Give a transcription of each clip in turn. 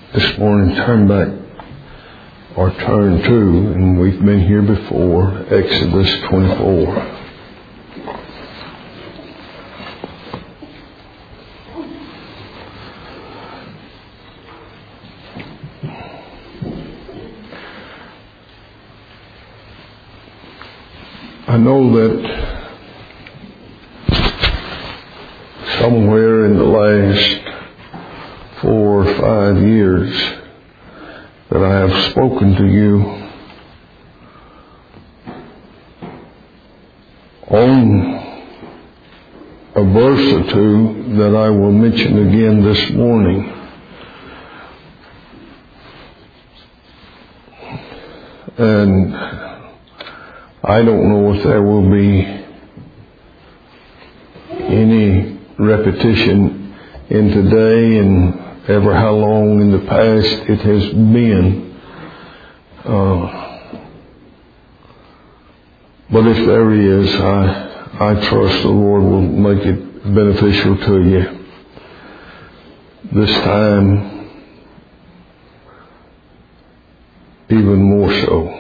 this morning turn back or turn to, and we've been here before, Exodus 24. I know that somewhere in the last 4 or 5 years that I have spoken to you on a verse or two that I will mention again this morning. And I don't know if there will be any repetition in today and ever how long in the past it has been. But if there is, I trust the Lord will make it beneficial to you. This time, even more so.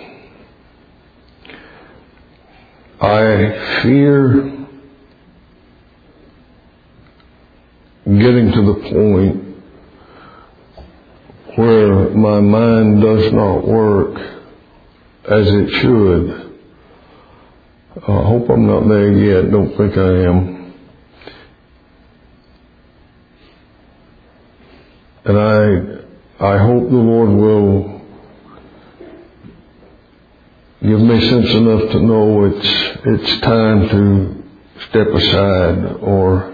I fear getting to the point where my mind does not work as it should. I hope I'm not there yet. Don't think I am. And I hope the Lord will give me sense enough to know it's time to step aside or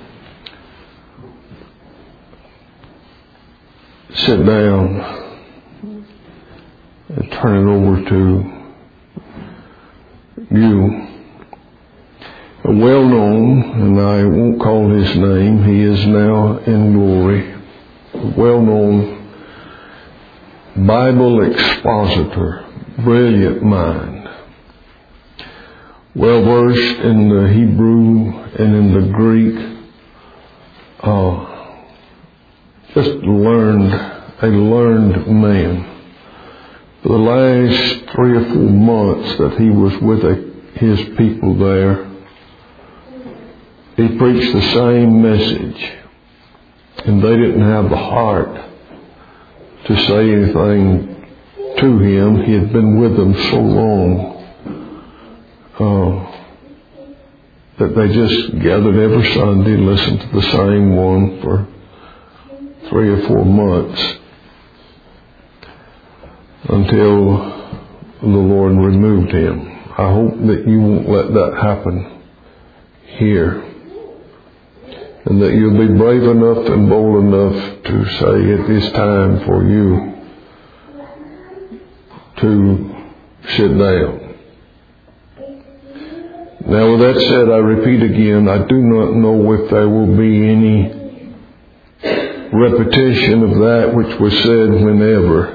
sit down and turn it over to you. A well-known, and I won't call his name, he is now in glory, well-known Bible expositor, brilliant mind, well-versed in the Hebrew and in the Greek, just a learned man. For the last 3 or 4 months that he was with his people there, he preached the same message, and they didn't have the heart to say anything to him. He had been with them so long that they just gathered every Sunday and listened to the same one for 3 or 4 months until the Lord removed him. I hope that you won't let that happen here, and that you'll be brave enough and bold enough to say it is time for you to sit down. Now, with that said, I repeat again, I do not know if there will be any repetition of that which was said whenever.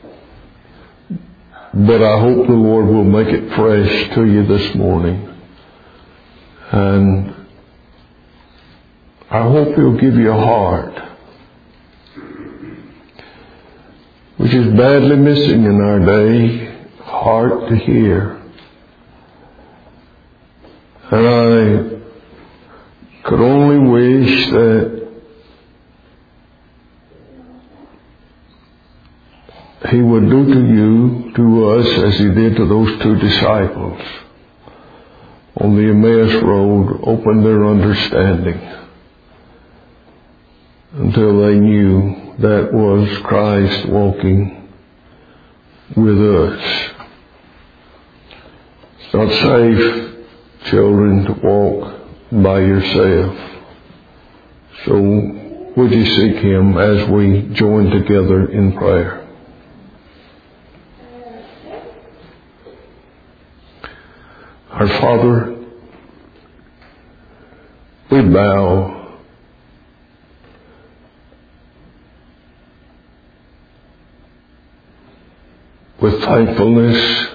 But I hope the Lord will make it fresh to you this morning. And I hope He'll give you a heart, which is badly missing in our day, heart to hear. And I could only wish that He would do to you, to us, as He did to those 2 disciples on the Emmaus Road, open their understanding until they knew that was Christ walking with us. It's not safe, children, to walk by yourself. So would you seek Him as we join together in prayer? Our Father, we bow with thankfulness,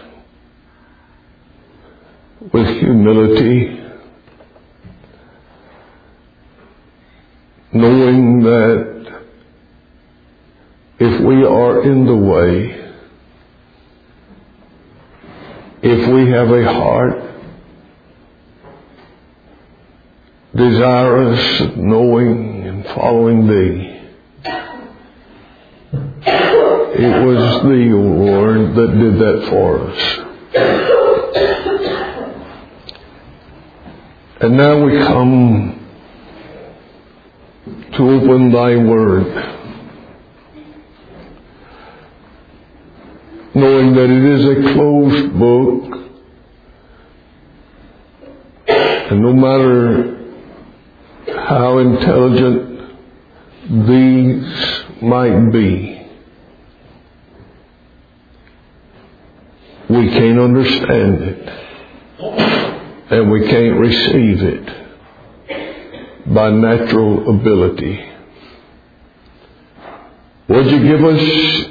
with humility, knowing that if we are in the way, if we have a heart desirous of knowing and following Thee, it was Thee, O Lord, that did that for us. And now we come to open Thy Word, knowing that it is a closed book, and no matter how intelligent these might be, we can't understand it, and we can't receive it by natural ability. Would You give us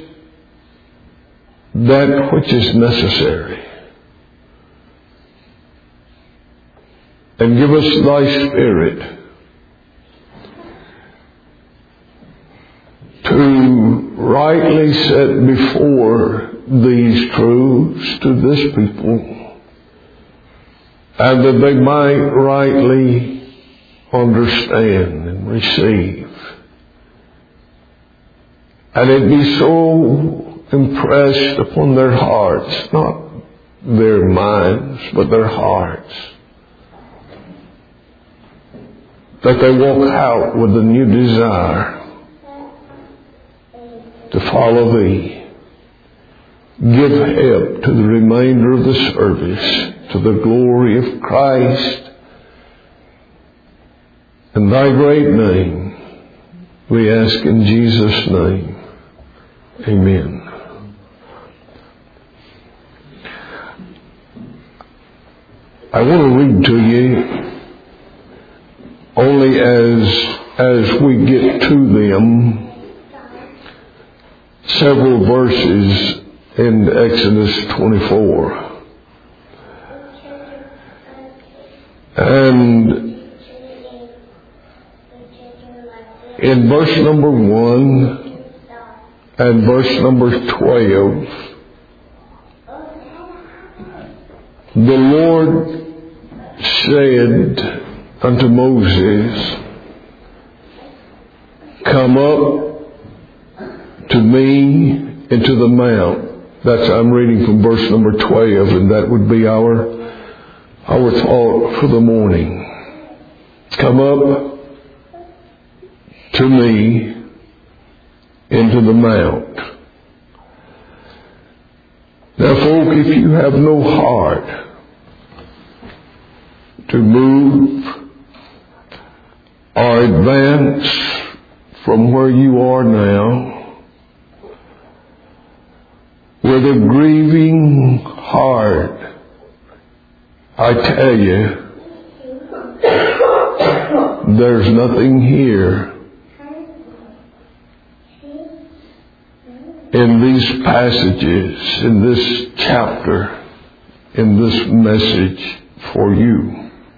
that which is necessary, and give us Thy Spirit to rightly set before these truths to this people, and that they might rightly understand and receive, and it be so impressed upon their hearts, not their minds, but their hearts, that they walk out with a new desire to follow Thee. Give help to the remainder of the service, to the glory of Christ and Thy great name, we ask in Jesus' name. Amen. I want to read to you only as we get to them several verses in Exodus 24. And in verse number 1 and verse number 12, the Lord said unto Moses, come up to me into the mount. I'm reading from verse number 12, and that would be our thought for the morning. Come up to me into the mount. Now, folk, if you have no heart to move or advance from where you are now, with a grieving heart, I tell you, there's nothing here in these passages, in this chapter, in this message for you.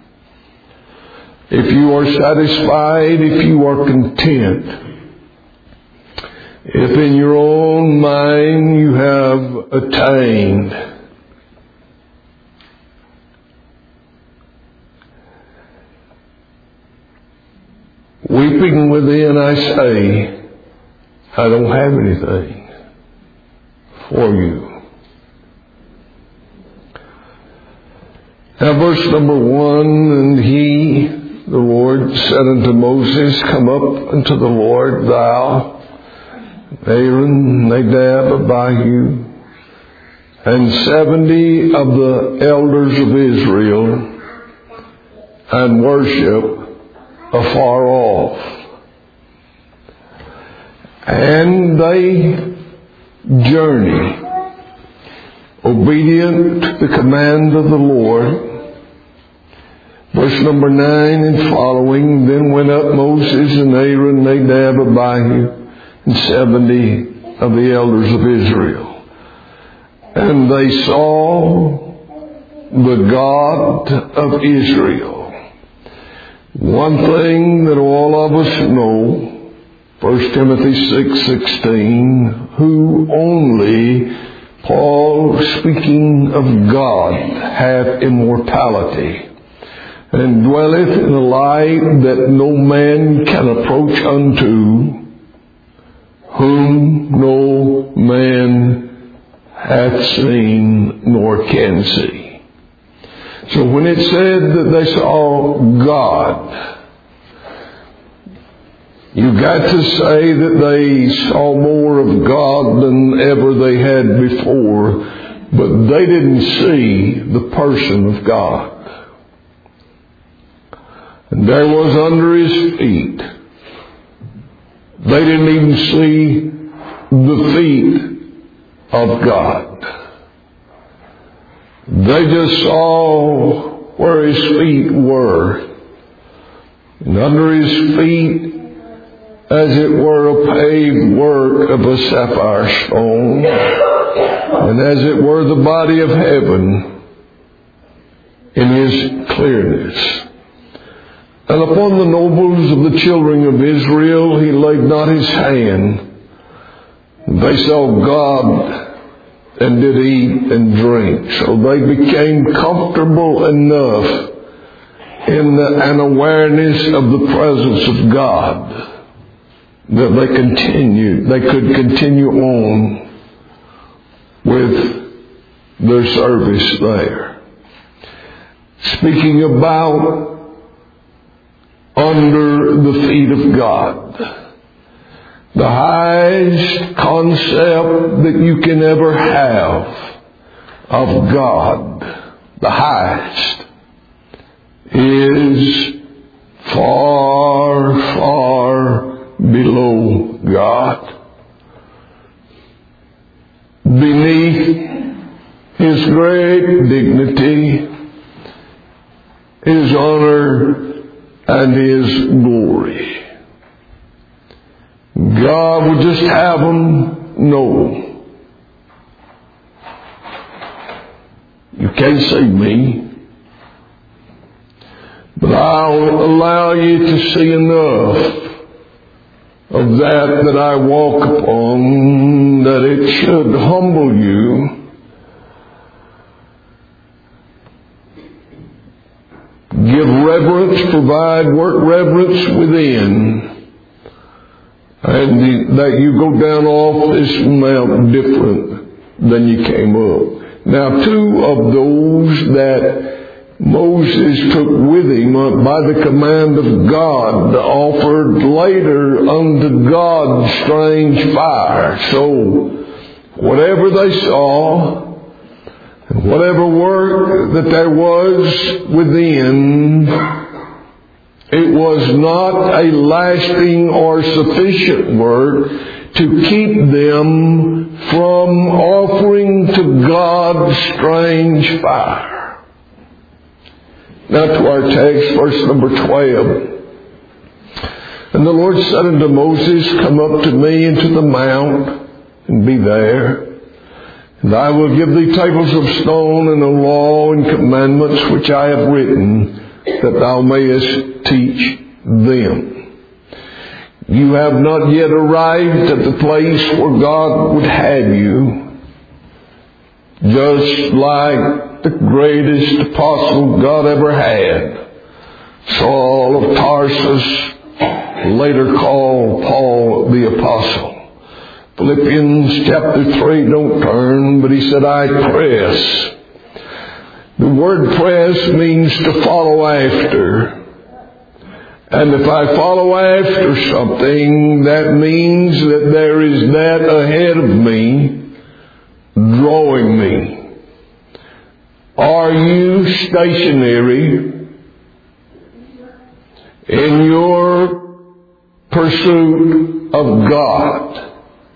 If you are satisfied, if you are content, if in your own mind you have attained weeping within, I say, I don't have anything for you. Now, verse number 1, and the Lord said unto Moses, come up unto the Lord, thou, Aaron, Nadab, Abihu, and 70 of the elders of Israel, and worship afar off. And they journey, obedient to the command of the Lord. Verse number 9 and following, then went up Moses and Aaron, Nadab, Abihu, and 70 of the elders of Israel. And they saw the God of Israel. One thing that all of us know, 1 Timothy 6:16, who only, Paul speaking of God, hath immortality, and dwelleth in a light that no man can approach unto, whom no man hath seen nor can see. So when it said that they saw God, you got to say that they saw more of God than ever they had before, but they didn't see the person of God. And there was under His feet. They didn't even see the feet of God. They just saw where His feet were. And under His feet, as it were, a paved work of a sapphire stone, and as it were, the body of heaven in His clearness. And upon the nobles of the children of Israel He laid not His hand. They saw God and did eat and drink. So they became comfortable enough in an awareness of the presence of God that they could continue on with their service there. Speaking about under the feet of God, the highest concept that you can ever have of God, the highest, is far, far below God. Beneath His great dignity, His honor, and His glory. God would just have them know, you can't see me, but I'll allow you to see enough of that I walk upon, that it should humble you. Give reverence, provide work reverence within, and that you go down off this mount different than you came up. Now, two of those that Moses took with him by the command of God offered later unto God strange fire. So, whatever they saw, whatever work that there was within, it was not a lasting or sufficient work to keep them from offering to God strange fire. Now to our text, verse number 12. And the Lord said unto Moses, come up to me into the mount, and be there. And I will give thee tables of stone and a law and commandments which I have written, that thou mayest teach them. You have not yet arrived at the place where God would have you. Just like the greatest apostle God ever had, Saul of Tarsus, later called Paul the Apostle. Philippians chapter 3, don't turn, but he said, I press. The word press means to follow after. And if I follow after something, that means that there is that ahead of me, drawing me. Are you stationary in your pursuit of God?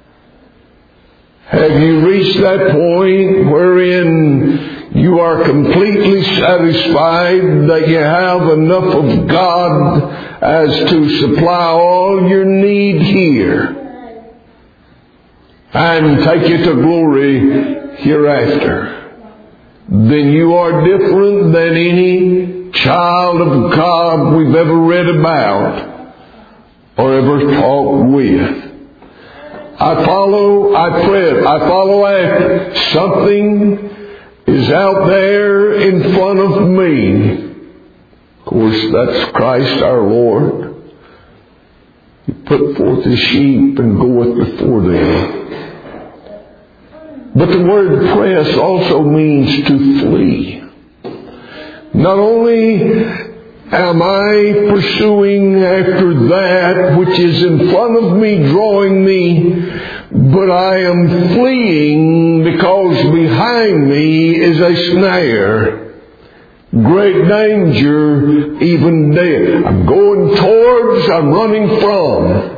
Have you reached that point wherein you are completely satisfied that you have enough of God as to supply all your need here and take you to glory hereafter? Then you are different than any child of God we've ever read about. or ever talked with. I follow after. Something is out there in front of me. Of course, that's Christ our Lord. He put forth His sheep and goeth before them. But the word press also means to flee. Not only am I pursuing after that which is in front of me, drawing me, but I am fleeing because behind me is a snare. Great danger, even death. I'm going towards, I'm running from.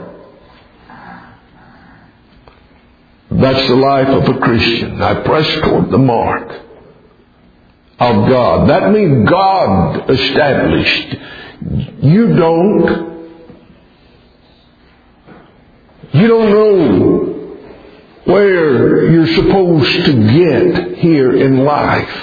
That's the life of a Christian. I press toward the mark of God. That means God established. You don't know where you're supposed to get here in life.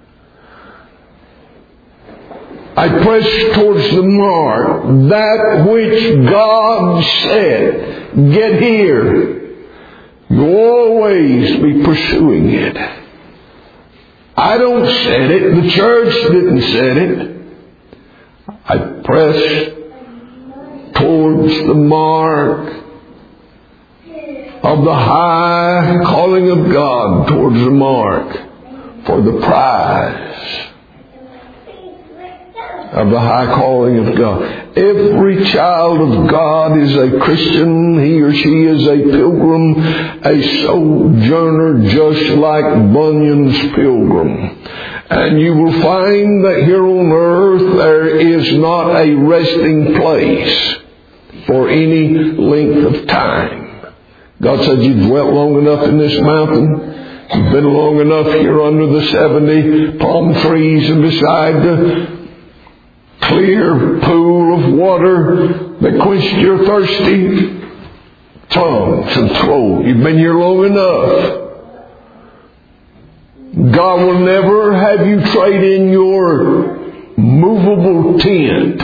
I press towards the mark, that which God said. Get here. You'll always be pursuing it. I don't set it. The church didn't set it. I press towards the mark of the high calling of God, towards the mark for the prize of the high calling of God. Every child of God is a Christian. He or she is a pilgrim, a sojourner, just like Bunyan's pilgrim. And you will find that here on earth there is not a resting place for any length of time. God said, you've dwelt long enough in this mountain. You've been long enough here under the 70 palm trees and beside the clear pool of water that quenched your thirsty tongues and throat. You've been here long enough. God will never have you trade in your movable tent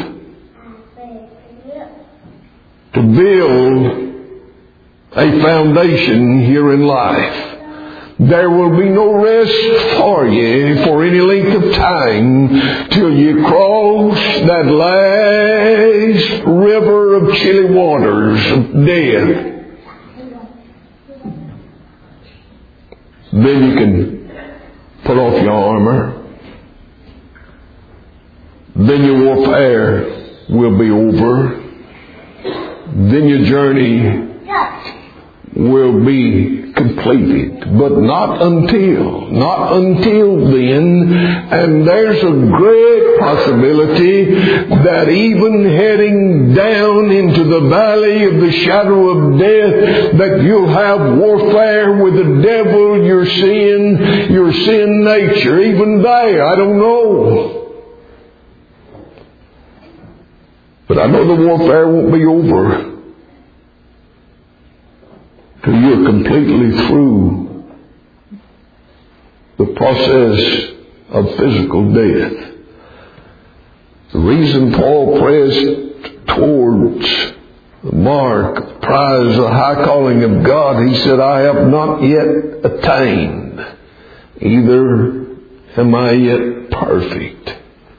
to build a foundation here in life. There will be no rest for you for any length of time till you cross that last river of chilly waters of death. Then you can put off your armor. Then your warfare will be over. Then your journey will be completed, but not until then. And there's a great possibility that even heading down into the valley of the shadow of death, that you'll have warfare with the devil, your sin nature, even there. I don't know. But I know the warfare won't be over till you're completely through the process of physical death. The reason Paul pressed towards the mark, the prize, the high calling of God, he said, I have not yet attained, either am I yet perfect,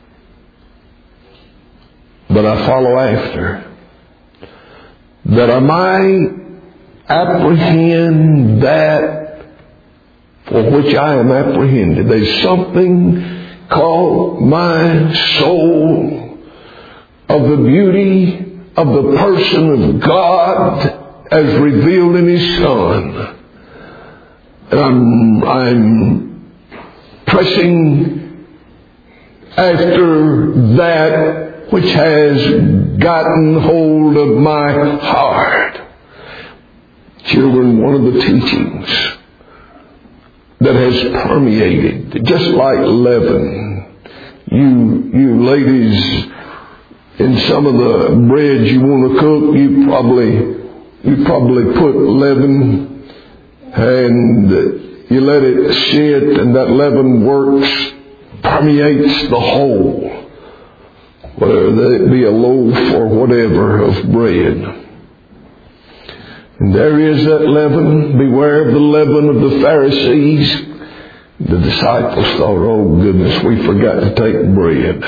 but I follow after, that I might apprehend that for which I am apprehended. There's something called my soul of the beauty of the person of God as revealed in His Son. And I'm pressing after that which has gotten hold of my heart. Children, one of the teachings that has permeated, just like leaven. You ladies, in some of the breads you want to cook, you probably put leaven and you let it sit, and that leaven works, permeates the whole. whether it be a loaf or whatever of bread. And there is that leaven. Beware of the leaven of the Pharisees. The disciples thought, oh goodness, we forgot to take bread.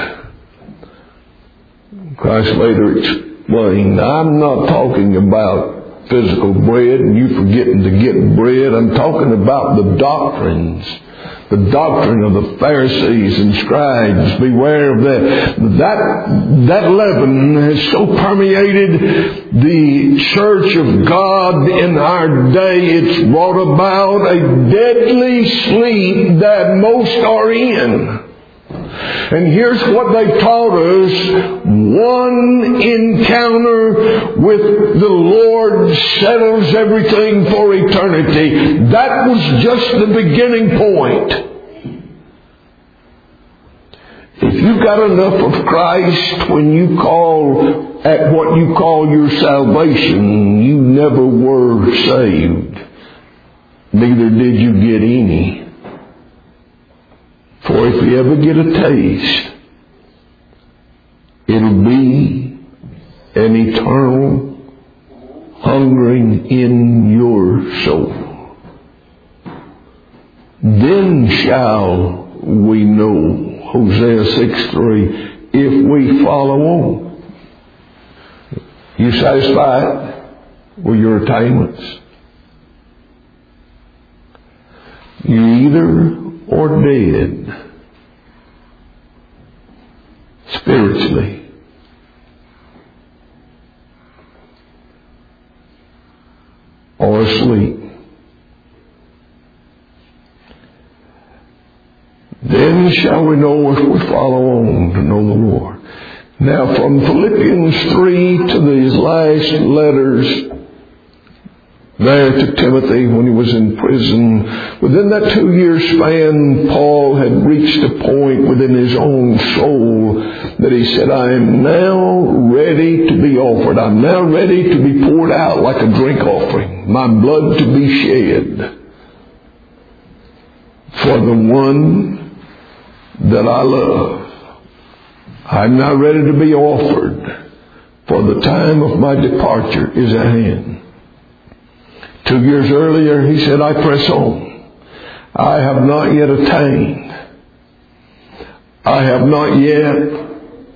Christ later explained, I'm not talking about physical bread and you forgetting to get bread. I'm talking about the doctrines. The doctrine of the Pharisees and scribes. Beware of that. That leaven has so permeated the church of God in our day, it's brought about a deadly sleep that most are in. And here's what they taught us. One encounter with the Lord settles everything for eternity. That was just the beginning point. If you got enough of Christ when you call at what you call your salvation, you never were saved. Neither did you get any. For if you ever get a taste, it'll be an eternal hungering in your soul. Then shall we know, Hosea 6:3, if we follow on. You satisfied with your attainments? You either or dead spiritually, or asleep. Then shall we know if we follow on to know the Lord. Now from Philippians 3 to these last letters there to Timothy when he was in prison, within that 2-year span, Paul had reached a point within his own soul that he said, I am now ready to be offered. I'm now ready to be poured out like a drink offering. My blood to be shed for the one that I love. I'm now ready to be offered, for the time of my departure is at hand. 2 years earlier, he said, I press on. I have not yet attained. I have not yet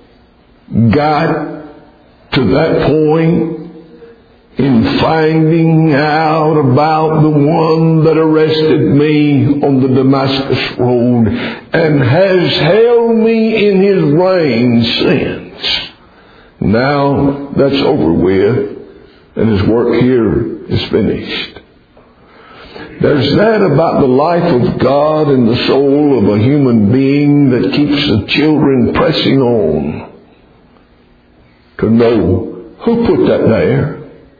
got to that point in finding out about the one that arrested me on the Damascus road and has held me in his reign since. Now that's over with, and his work here is finished. There's that about the life of God in the soul of a human being that keeps the children pressing on to know who put that there.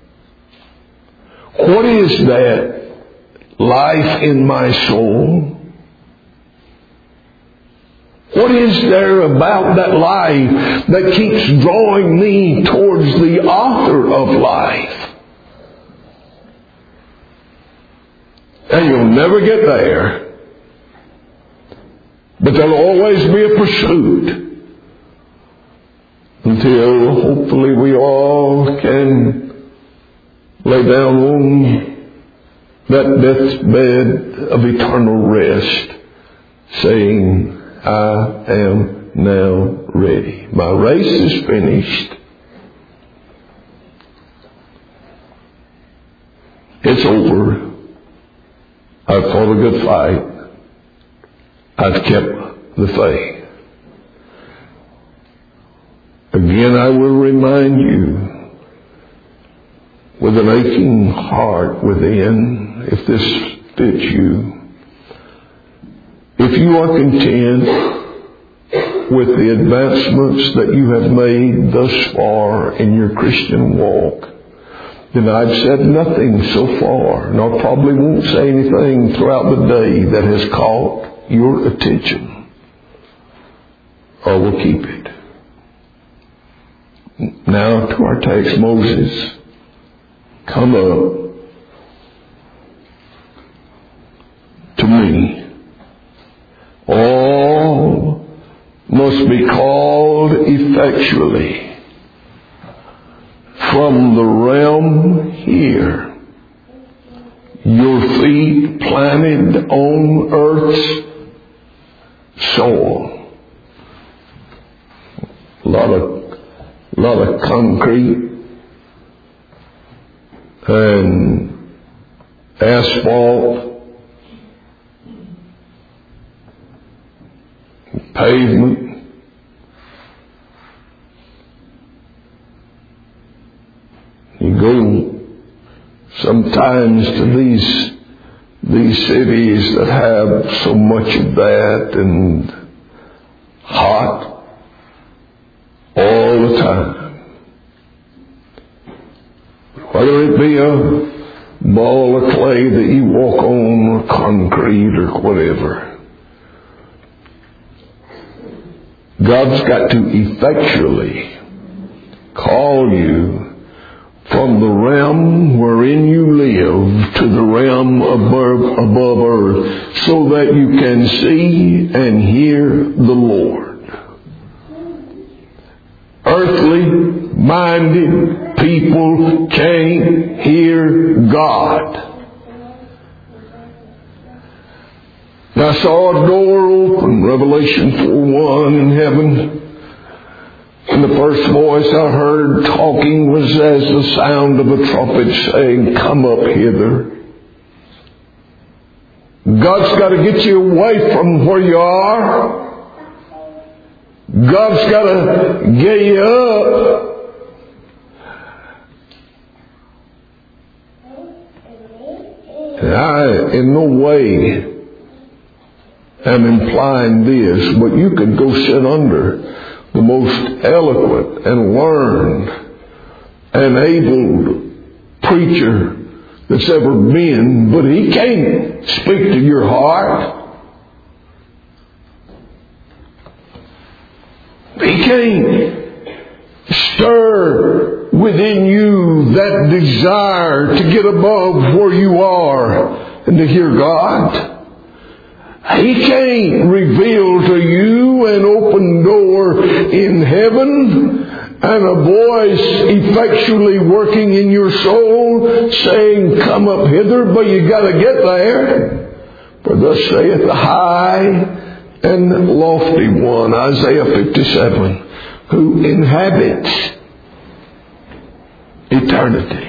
What is that life in my soul? What is there about that life that keeps drawing me towards the author of life? And you'll never get there. But there'll always be a pursuit until hopefully we all can lay down on that deathbed of eternal rest, saying, I am now ready. My race is finished. It's over. I've fought a good fight. I've kept the faith. Again, I will remind you, with an aching heart within, if this fits you, if you are content with the advancements that you have made thus far in your Christian walk, then I've said nothing so far, nor probably won't say anything throughout the day that has caught your attention, or will keep it. Now to our text, Moses, come up to me. All must be called effectually from the realm here, your feet planted on earth's soil. A lot of concrete and asphalt, pavement. You go sometimes to these cities that have so much of that and hot all the time. Whether it be a ball of clay that you walk on or concrete or whatever, God's got to effectually call you from the realm wherein you live to the realm above earth, so that you can see and hear the Lord. Earthly-minded people can't hear God. I saw a door open, Revelation 4:1 in heaven. And the first voice I heard talking was as the sound of a trumpet saying, "Come up hither." God's got to get you away from where you are. God's got to get you up. And I, in no way, am implying this, but you could go sit under the most eloquent and learned and able preacher that's ever been, but he can't speak to your heart. He can't stir within you that desire to get above where you are and to hear God. He can't reveal to you an open door in heaven and a voice effectually working in your soul saying, "Come up hither," but you got to get there. For thus saith the high and lofty one, Isaiah 57, who inhabits eternity.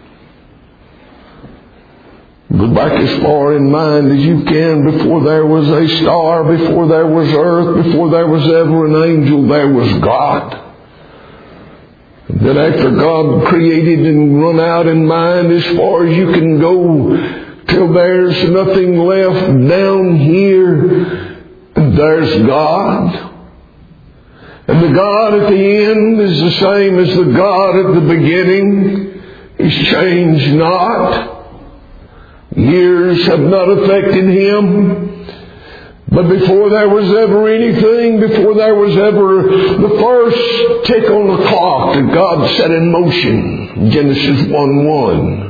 Go back as far in mind as you can. Before there was a star, before there was earth, before there was ever an angel, there was God. And then after God created and run out in mind as far as you can go, till there's nothing left down here, and there's God. And the God at the end is the same as the God at the beginning. He's changed not. Years have not affected Him. But before there was ever anything, before there was ever the first tick on the clock that God set in motion, Genesis 1:1,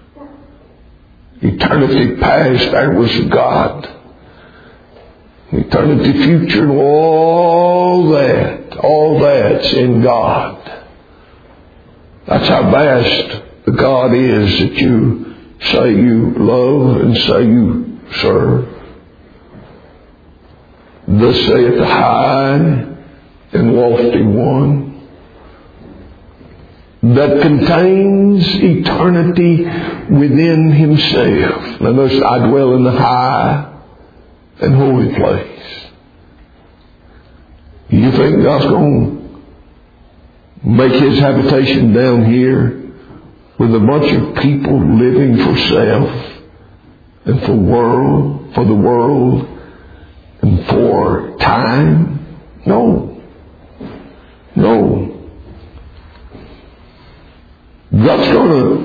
eternity past, there was God. Eternity future, all that's in God. That's how vast the God is that you say you love and say you serve. Thus saith the high and lofty one that contains eternity within Himself. Now notice, I dwell in the high and holy place. You think God's going to make His habitation down here with a bunch of people living for self and for the world and for time? No. God's going to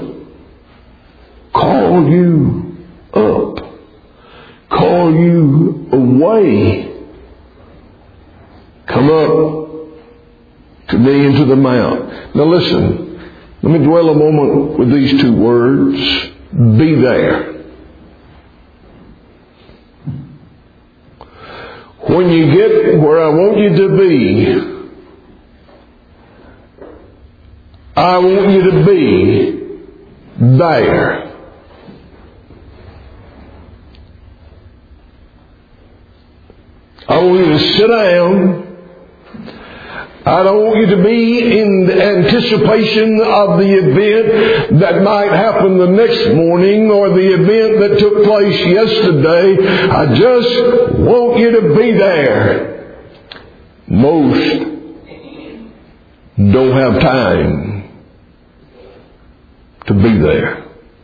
call you up, call you away. Come up to me into the mount. Now listen. Let me dwell a moment with these two words. Be there. When you get where I want you to be, I want you to be there. I want you to sit down. I don't want you to be in the anticipation of the event that might happen the next morning or the event that took place yesterday. I just want you to be there. Most don't have time to be there.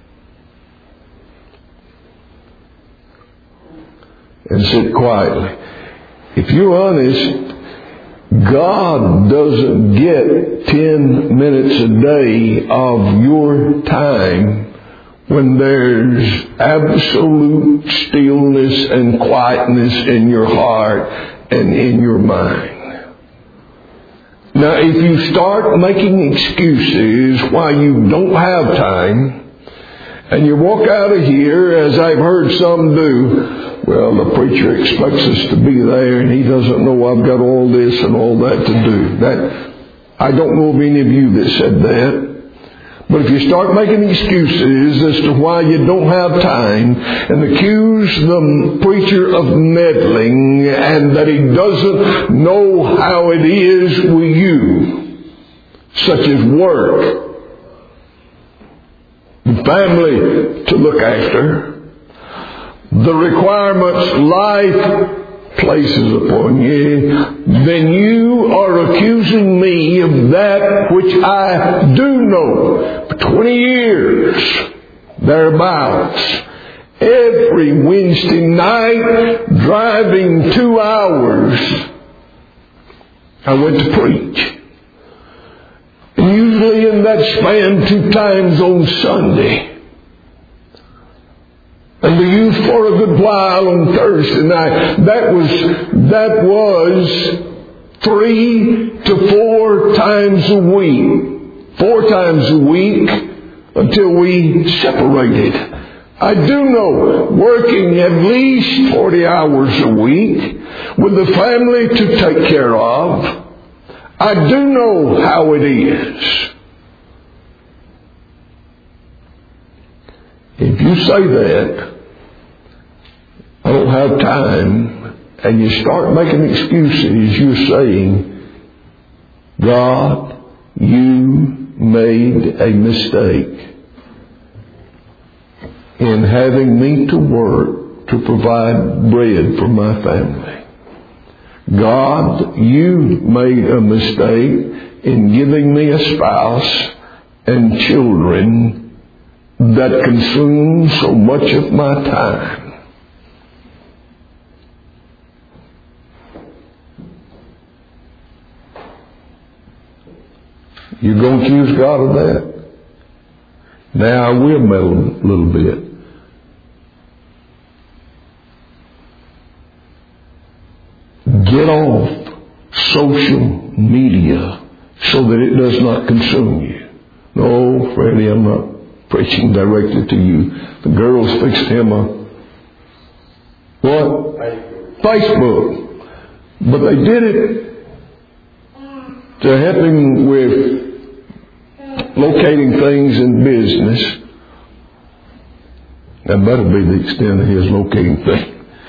And sit quietly. If you're honest, God doesn't get 10 minutes a day of your time when there's absolute stillness and quietness in your heart and in your mind. Now, if you start making excuses why you don't have time, and you walk out of here, as I've heard some do, well, the preacher expects us to be there and he doesn't know I've got all this and all that to do. I don't know of any of you that said that. But if you start making excuses as to why you don't have time and accuse the preacher of meddling and that he doesn't know how it is with you, such as work, family to look after, the requirements life places upon you, then you are accusing me of that which I do know. For 20 years, thereabouts, every Wednesday night, driving 2 hours, I went to preach. And usually in that span 2 times on Sunday. And the youth for a good while on Thursday night. That was 3 to 4 times a week. 4 times a week until we separated. I do know working at least 40 hours a week with the family to take care of. I do know how it is. If you say that, I don't have time, and you start making excuses, you're saying, God, you made a mistake in having me to work to provide bread for my family. God, you made a mistake in giving me a spouse and children that consume so much of my time. You're going to accuse God of that? Now I will meddle a little bit. Get off social media so that it does not consume you. No, Freddie, I'm not preaching directly to you. The girls fixed him a what? Facebook. But they did it to help him with locating things in business. That better be the extent of his locating things.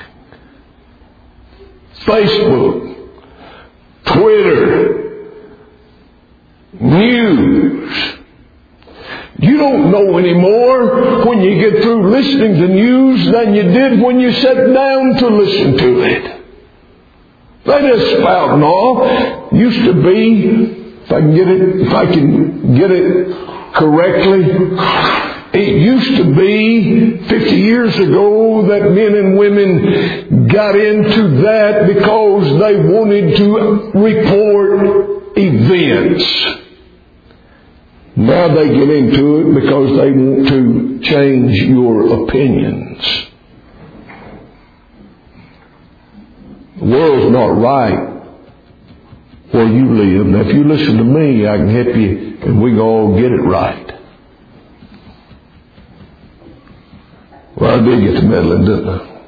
Facebook, Twitter, news. You don't know anymore when you get through listening to news than you did when you sat down to listen to it. They just spouting off. Used to be, if I can get it correctly, it used to be 50 years ago that men and women got into that because they wanted to report events. Now they get into it because they want to change your opinions. The world's not right where you live. Now if you listen to me, I can help you and we can all get it right. Well, I did get to meddling, didn't I?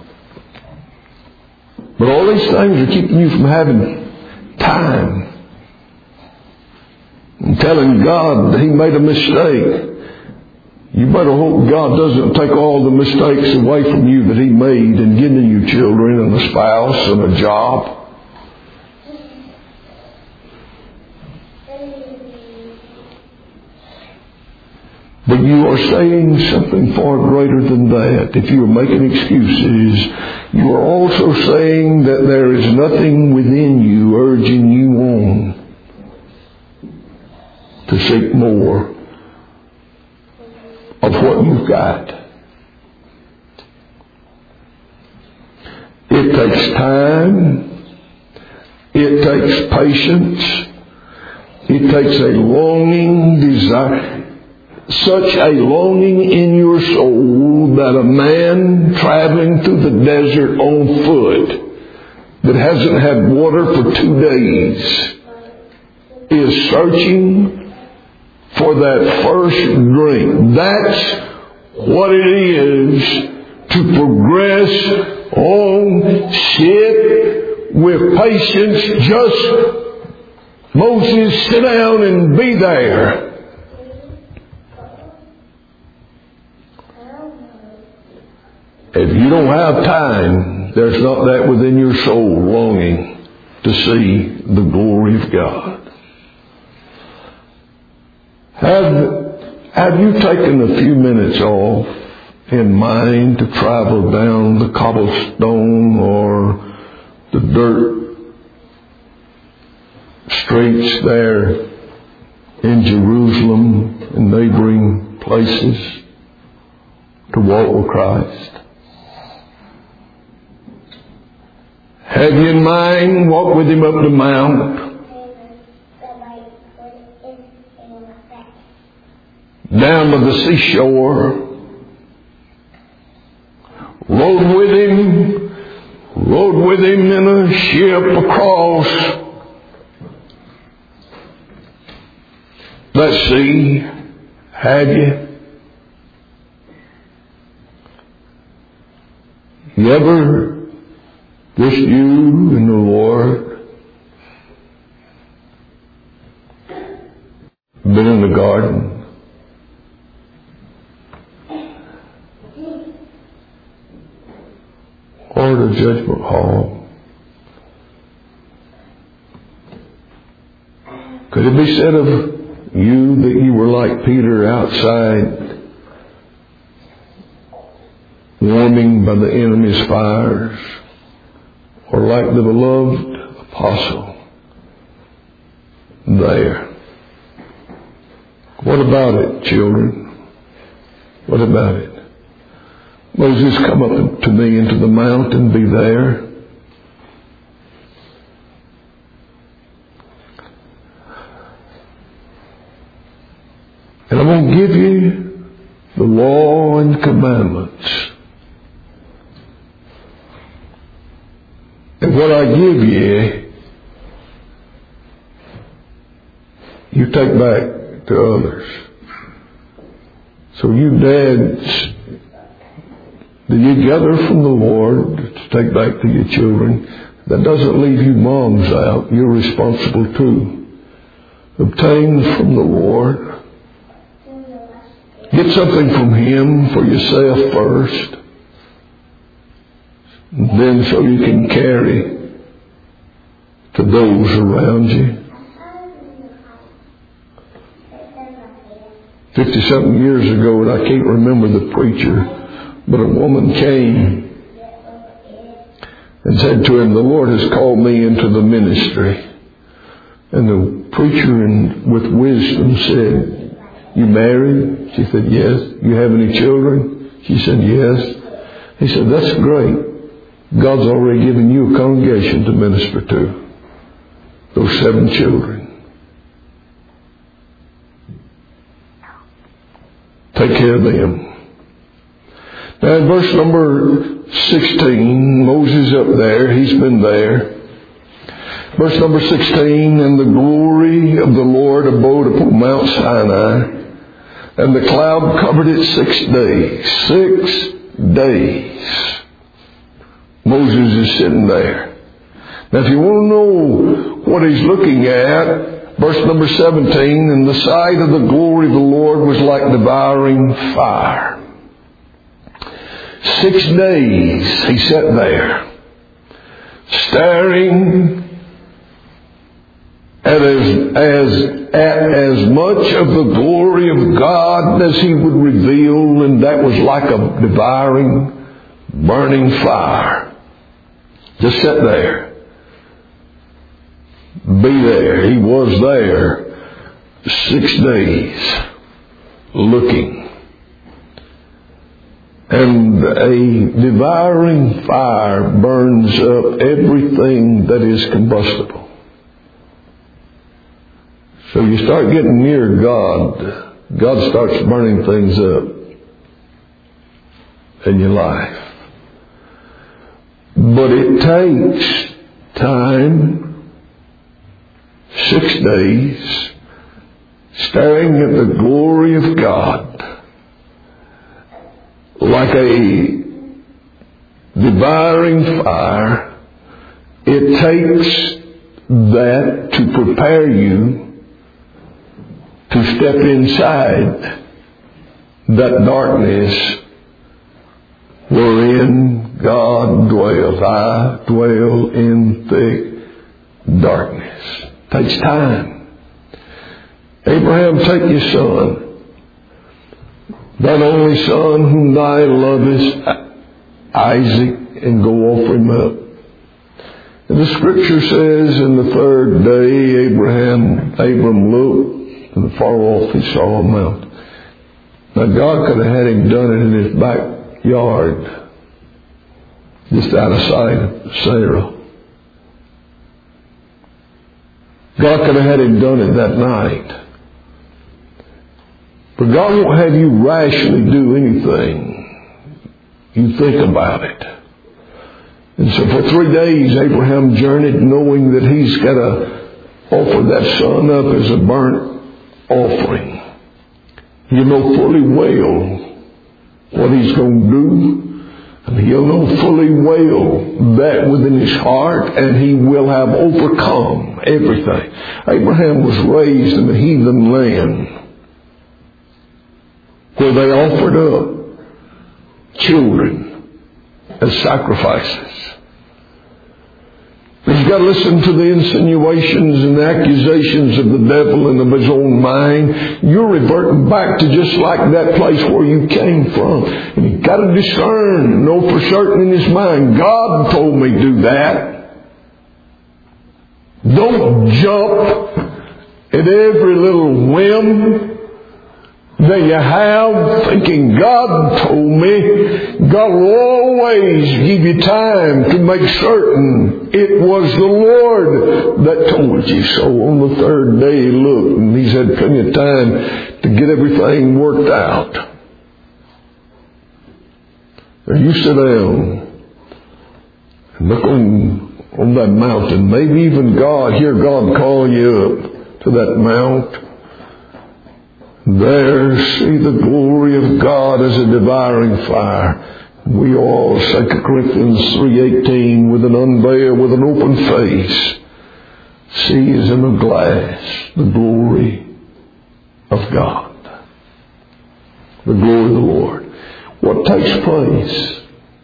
But all these things are keeping you from having time. and telling God that he made a mistake. You better hope God doesn't take all the mistakes away from you that he made in giving you children and a spouse and a job. But you are saying something far greater than that. If you are making excuses, you are also saying that there is nothing within you urging you on to seek more of what you've got. It takes time. It takes patience. It takes a longing desire. Such a longing in your soul that a man traveling through the desert on foot that hasn't had water for 2 days is searching for that first drink. That's what it is to progress on. Sit with patience. Just Moses, sit down and be there. If you don't have time, there's not that within your soul longing to see the glory of God. Have you taken a few minutes off in mind to travel down the cobblestone or the dirt streets there in Jerusalem and neighboring places to walk with Christ? Have you in mind walk with him up the mount, down to the seashore, rode with him in a ship across that sea? Have you? You ever, just you and the Lord, been in the garden? Or the judgment hall? Could it be said of you that you were like Peter outside, warming by the enemy's fires? Or like the beloved apostle there? What about it, children? What about it? Moses, come up to me into the mountain, be there. And I'm going to give you the law and commandments. And what I give you, you take back to others. So you dads, that you gather from the Lord to take back to your children. That doesn't leave you moms out. You're responsible too. Obtain from the Lord. Get something from Him for yourself first. Then so you can carry to those around you. 50-something years ago, and I can't remember the preacher, but a woman came and said to him, "The Lord has called me into the ministry." And the preacher, with wisdom, said, "You married?" She said, "Yes." "You have any children?" She said, "Yes." He said, "That's great. God's already given you a congregation to minister to. Those 7 children. Take care of them." Now in verse number 16, Moses up there, he's been there. Verse number 16, "And the glory of the Lord abode upon Mount Sinai, and the cloud covered it 6 days." 6 days. Moses is sitting there. Now if you want to know what he's looking at, Verse number 17, and the sight of the glory of the Lord was like devouring fire. 6 days he sat there, staring at as much of the glory of God as he would reveal, and that was like a devouring, burning fire. Just sit there. Be there. He was there 6 days looking. And a devouring fire burns up everything that is combustible. So you start getting near God, God starts burning things up in your life. But it takes time, 6 days, staring at the glory of God, like a devouring fire. It takes that to prepare you to step inside that darkness wherein God dwells. I dwell in thick darkness. Takes time. Abraham, take your son, thine only son whom thou lovest, Isaac, and go offer him up. And the scripture says, in the 3rd day, Abram looked, and far off he saw a mountain. Now God could have had him done it in his backyard, just out of sight of Sarah. God could have had him done it that night. But God won't have you rashly do anything. You think about it. And so for 3 days Abraham journeyed, knowing that he's got to offer that son up as a burnt offering. You know fully well what he's going to do. And he'll know fully well that within his heart, and he will have overcome everything. Abraham was raised in a heathen land where they offered up children as sacrifices. He's got to listen to the insinuations and the accusations of the devil and of his own mind. You're reverting back to just like that place where you came from. And you've got to discern and know for certain in his mind, God told me to do that. Don't jump at every little whim that you have, thinking God told me. God will always give you time to make certain it was the Lord that told you. So on the 3rd day he looked, and he's had plenty of time to get everything worked out. Now you sit down and look on that mountain. Maybe even hear God call you up to that mount. There, see the glory of God as a devouring fire. We all, 2 Corinthians 3:18, with an unveiled, with an open face, see as in a glass the glory of God. The glory of the Lord. What takes place?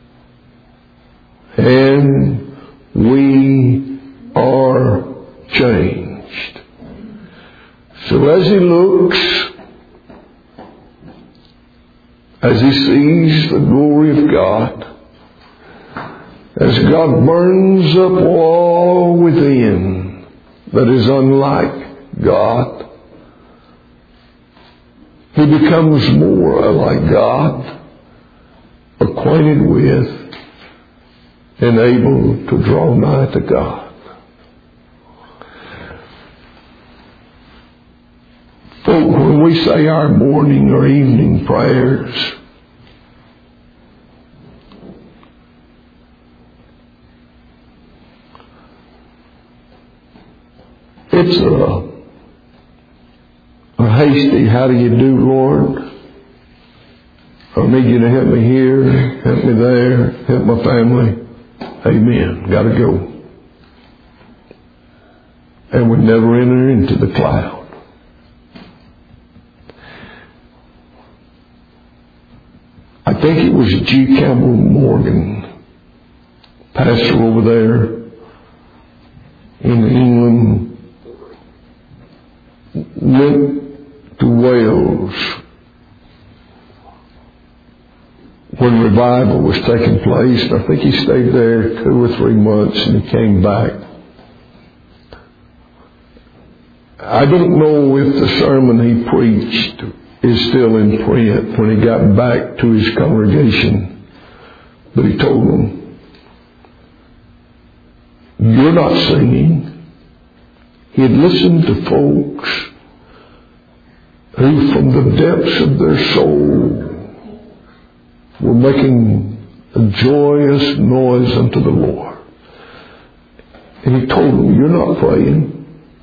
And we are changed. So as he looks, as he sees the glory of God, as God burns up all within that is unlike God, he becomes more like God, acquainted with and able to draw nigh to God. Folk, when we say our morning or evening prayers, it's a hasty, how do you do, Lord? I need you to help me here, help me there, help my family. Amen. Got to go. and would never enter into the cloud. I think it was G. Campbell Morgan, pastor over there in England, went to Wales when revival was taking place. And I think he stayed there 2 or 3 months and he came back. I don't know if the sermon he preached is still in print when he got back to his congregation. But he told them, "You're not singing." He had listened to folks who from the depths of their soul were making a joyous noise unto the Lord. And he told them, "You're not praying.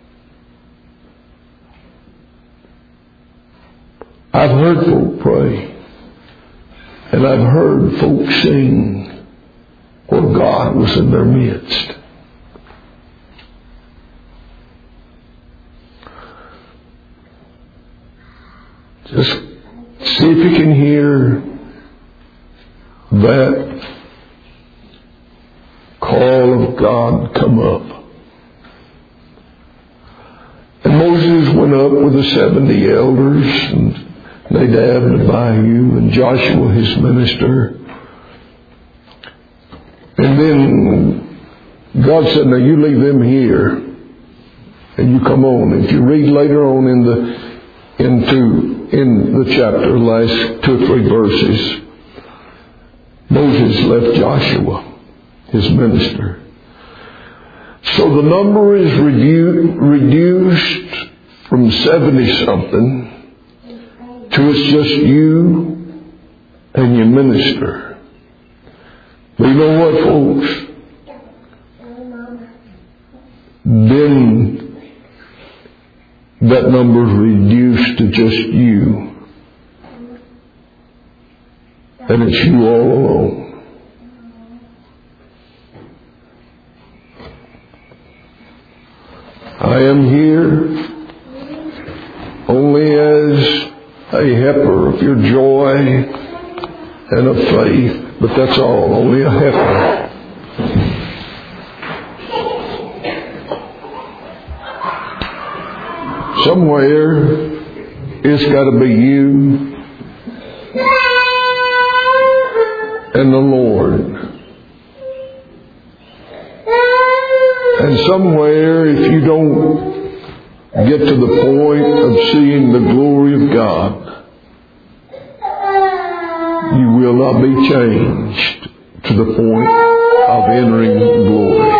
I've heard folk pray, and I've heard folk sing where God was in their midst." Just see if you can hear that call of God come up. And Moses went up with the 70 elders, and Nadab and Abihu, and Joshua his minister. And then God said, "Now you leave them here, and you come on." If you read later on in the chapter, last 2 or 3 verses, Moses left Joshua, his minister. So the number is reduced from 70-something to it's just you and your minister. But you know what, folks? Then that number is reduced to just you. And it's you all alone. I am here only as a heifer of your joy and of faith, but that's all, only a heifer. Somewhere it's got to be you and the Lord. And somewhere, if you don't get to the point of seeing the glory of God, you will not be changed to the point of entering glory.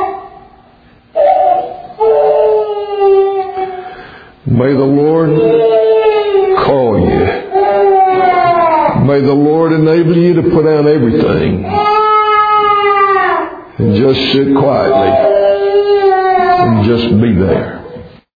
May the Lord call you. May the Lord enable you to put down everything and just sit quietly and just be there.